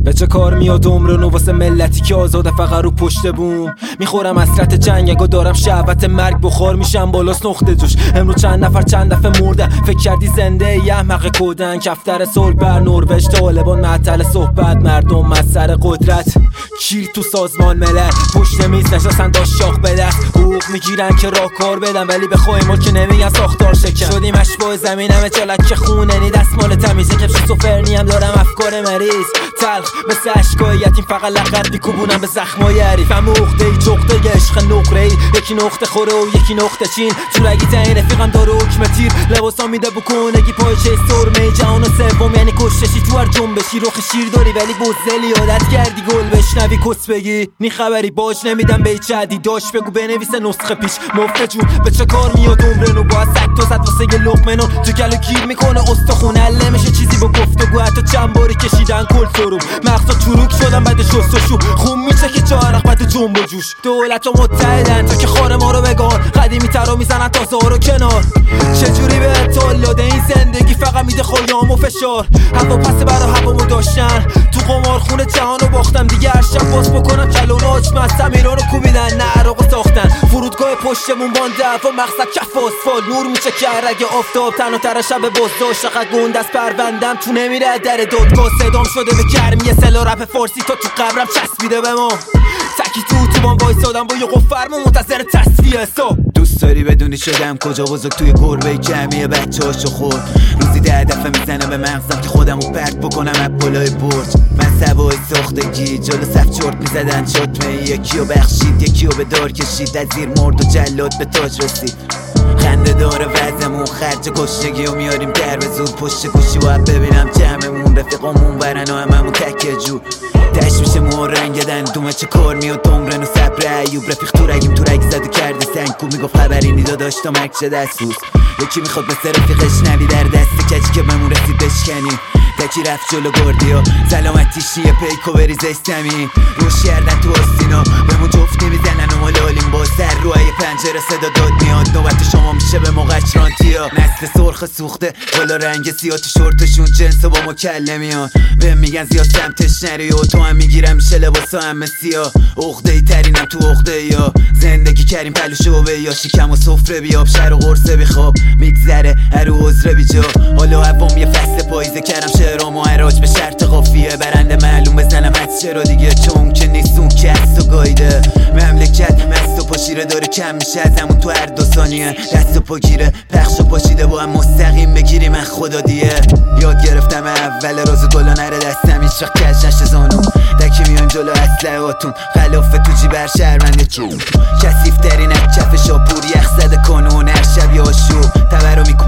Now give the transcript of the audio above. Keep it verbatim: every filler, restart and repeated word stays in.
به چه کار میاد عمرونو واسه ملتی که آزاده فقط رو پشت بوم. میخورم حسرت جنگ و دارم شهوت مرگ بخار میشم بالاست نقطه جوش. امروز چند نفر چند دفعه مردن فکر کردی زنده یه احمق کودن. کفتر صلح بر نروژ طالبان معطل صحبت مردم از سر قدرت. کیر تو سازمان ملل پشت میز نشستن داشت شاخ به دست. حقوق میگیرن که راه کار بدن ولی به خواهی ما که نمیگن ساختار شکن. شدیم اشباه زمینم جلک خونه نی دستمال تمیزه کفش سوفرنی هم دارم افکار مریض تلخ مثل اشکای یتیم فقط لقد میکوبونم به زخمای حریفم. عقده ای جغده عشق نقره ای یکی نقطه خوره و یکی نقطه چین. چورگی تنین رفیقم داره حکم تیر لباسا میده بکنگی پایچه سرمه جهان سوم یعنی کششی تو هر جنبشی. رخ شیر داری ولی بزدلی عادت کردی گل بشنوی کس بگی. نی خبری باج نمیدم به هیچ عدی داشت بگو بنویسه نسخه پیش مفت جون. به چه کار میاد عمرنو با سگ تو زد واسه یه لقمه تو گلو گیر میکنه استخون حل نمیشه چیزی با گفتگو. حتی چند باری کشیدن کل سرم مغزا چروک شدن بعد شستشو خون میشه که چهارق بعد جنب و جوش. دولت ها متحدن تا که خار ما رو بگان قدیمی ترا میزنن تازه ها رو کنار. چجوری به اطال داده این زندگی فقط میده خیام و فشار. هوا پس برا هوامو داشتن تو قمار خونه جهانو باختم دیگه هر شب باز بکنم کلون آچمستم ایرانو کوبیدن نه عراقو ساختن. فرودگاه پشتمون بانده و مقصد کف آسفال نور میشه که رگ آفتاب تنها تر شب باز داشت. چقدر گنده از پروندم تو نمیره در دادگاه صدام شده به گرمی سلا رپ فارسی تا تو قبرم چسبیده به ما. تکی تو اتوبان وایسادم با یه قفرمو منتظر تصفیه حساب. دوست داری بدونی شدم کجا بزرگ توی گربه کمی بچه هاشو خورد. روزی ده دفعه میزنم به مغزم که خودمو پرت بکنم از بالای برج. من سوای ساختگی جلو صف چرت میزدن شتمه یکیو بخشید یکیو به دار کشید. از زیر مرد و جلاد به تاج رسید. خنده داره وزمون خرج کشتگی و میاریم در به زود پشت گوشی باید ببینم جمعمون رفیقامون برن و هممون تکه جو. دشت میشه مو رنگدن دومه چه کار میاد دمرن و صبر ایوب رفیق تو رگیم تو رگ زد و کرده سنگ کو میگفت خبری نیدا داشت و مرگ چه دستوس. یکی میخواد مثل رفیقش نوی در دست کچی که بمون رسید بشکنیم. تکی رفت جلو گردی و سلامتیش یه پیکو بریز استمی روش کردن تو آستینا بهمون جفتی میزنن و ملالیم با سر روی پنجره صدا داد میاد. نوبت شما میشه به موقع چرانتیا نسل سرخ سوخته بالا رنگ سیاه تو شورتشون جنس و با مکلمیان بهم میگن زیاد سمتش نری و تو هم میگیرم میشه لباسا همه سیاه. عقده ای ترینم تو عقده یا زندگی کریم پلو شعبه یا شکم و سفره بیاب شر و قرصه بیخواب میگذره هر و عذره بی جا. حالا هوام یه فصل پاییزه کردم شعرام و عراج به شرط قافیه برنده معلوم بزنم از چرا دیگه چون که نیستون که از تو گایده. مملکت مست و پاشیره داره کم میشه از همون تو هر دو ثانیه. دست و پا گیره پخش و پاشیده با هم مستقیم بگیری من خدا دیه. یاد گرفتم اول راز دولا نره دستم هیچ وقت کج نشه زانو. دکی میایم جلو اسلحهاتون خلافه تو جیبر شهرونده چون کسیف ترین از کف شاپور یخ زده کانون هر شب یا شو تبرا میکنم